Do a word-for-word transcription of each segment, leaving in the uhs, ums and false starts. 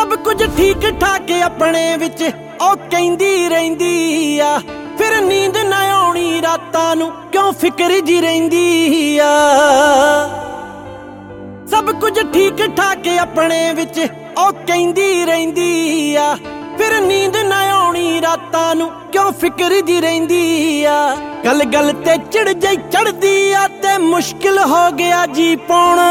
सब कुछ ठीक ठाक अपने विच ओ कहंदी रहिंदी आ, फिर नींद ना आउणी रातां नूं क्यों फिक्र जी रहिंदी आ। सब कुछ ठीक ठाक अपने विच ओ कहंदी रहिंदी आ, फिर नींद ना आउणी रातां नूं क्यों फिक्र जी रहिंदी आ। गल गल ते चिड़ जई चढ़दी आ ते मुश्किल हो गया जी पाउणा,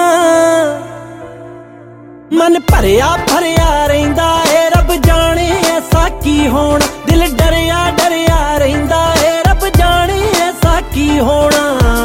मन भरिया भरिया रहिंदा ए रब जाने ऐसा की होना, दिल डरिया डरिया रहिंदा ए रब जाने ऐसा की होना।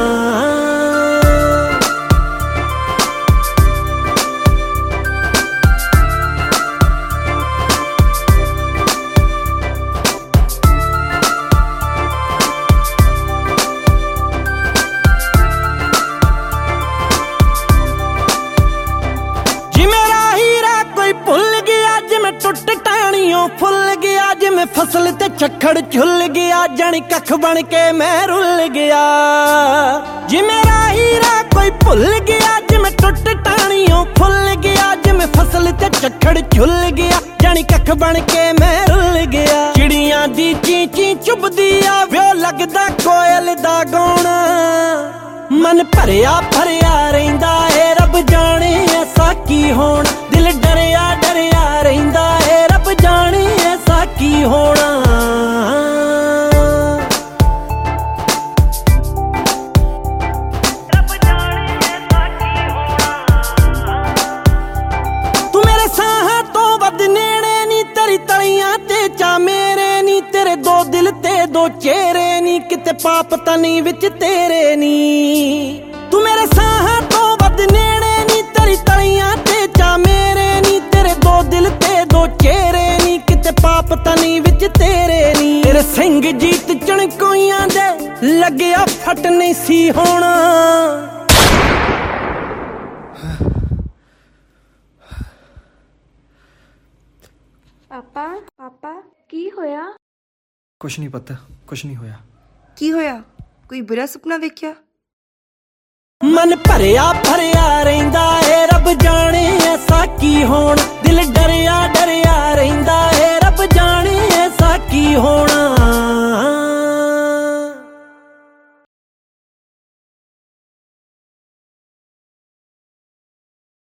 टुट टाणियों फुल गया जिमें फसल ते झक्खड़ झुल गया, जानी कख बन के मैं रुल गया। जी मेरा हीरा कोई भुल गया जिमें टुट टाणियों फुल गया, जिमें फसल ते झक्खड़ झुल गया, जानी कख बन के मैं रुल गया। चिड़ियां दी ची ची चुभदी आ व्यो लगदा कोयल दा गाना, मन भरिया भरिया रहिंदा ए रब जाने ऐसा की होना, दिल डरिया डरिया रहिंदा ए रब जाने ऐसा की होना। रब जाने ऐसा की होना। तू मेरे साहां तो वध नेड़े नी, तेरी तलियां ते चा मेरे नी, तेरे दो दिल ते दो चेहरे नी, किते पाप तनी विच तेरे नी। तू मेरे साहां तो वध नेड़े नी, तेरी तलियां ते चा मेरे नी, तेरे दो दिल ते दो चेहरे नी, किते पाप तनी विच तेरे नी। तेरे सिंह जीत चणकोइयां दे लगया फट नहीं सी होना। पापा पापा की होया? कुछ नहीं पता, कुछ नहीं होया। की होया? कोई बुरा सपना वेख्या? मन भरिया भरिया रहिंदा ए रब जाने ऐसा की होना, दिल डरिया डरिया रहिंदा ए रब जाने ऐसा की होना।